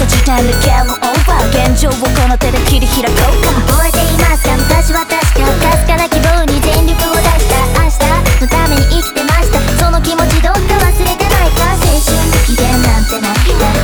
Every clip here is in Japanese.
時点でゲームオーバー。現状をこの手で切り開こうか。 覚えていますか、昔は確かかすかな希望に全力を出した明日のために生きてました。その気持ちどっか忘れてないか。青春的でなんてない、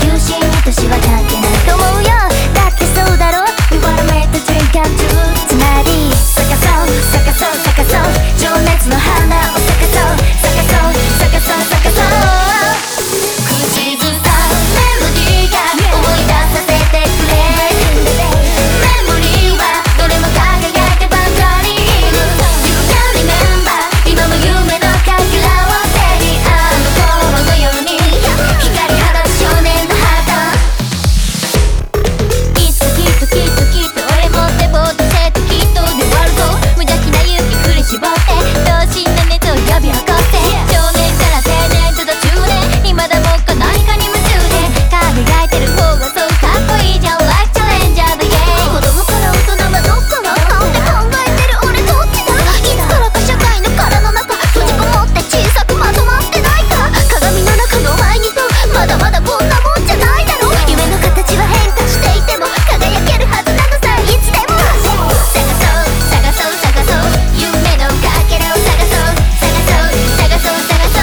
求心に年は関係ないと思うよ。だってそうだろ We wanna make the dream come true。 つまり咲かそう咲かそう咲かそう、情熱の花を咲かそう咲かそう咲かそう咲かそう。口ずさメロディーが思い出させてくれ。メモリーはどれも輝いてばかりいる。 You can remember 今も夢のかけらを手にあの頃のように光り放つ少年のハート。いつかきっときっときっと俺も手を出せてきっとで終わるぞ。無邪気な勇気振り絞って童心の熱を呼び起こして、少年から青年と途中で今だもっか何かに夢中で輝いてる方がそうかっこいいじゃん Like Challenger だ Yeah。 子供から大人はどっからなんて考えてる俺どっちだ。いつからか社会の殻の中閉じこもって小さくまとまってないか。鏡の中の前にとまだまだこんなもんじゃないだろ。夢の形は変化していても輝けるはずなのさいつでも。探そう探そう探そう夢のかけらを探そう探そう探そう探そう。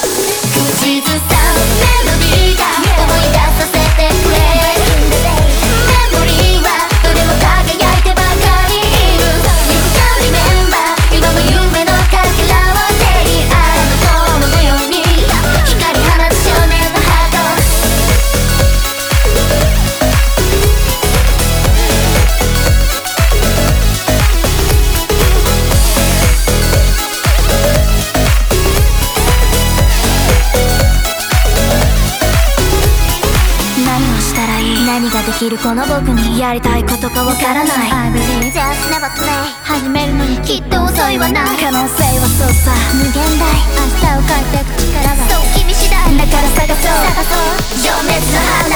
口ずさメロディーが思い出させてくれ。メモリーはどれも輝いてばかりいる。 You can remember 今も夢のかけらを手にあの頃のように光り放つ少年のハート。何をしたらいい、何ができるこの僕にやりたいことがわからない。 I believe just never play 始めるのにきっと遅いはない。 可能性はそうさ無限大明日を変えていく力がそう君次第だから探そう情熱の花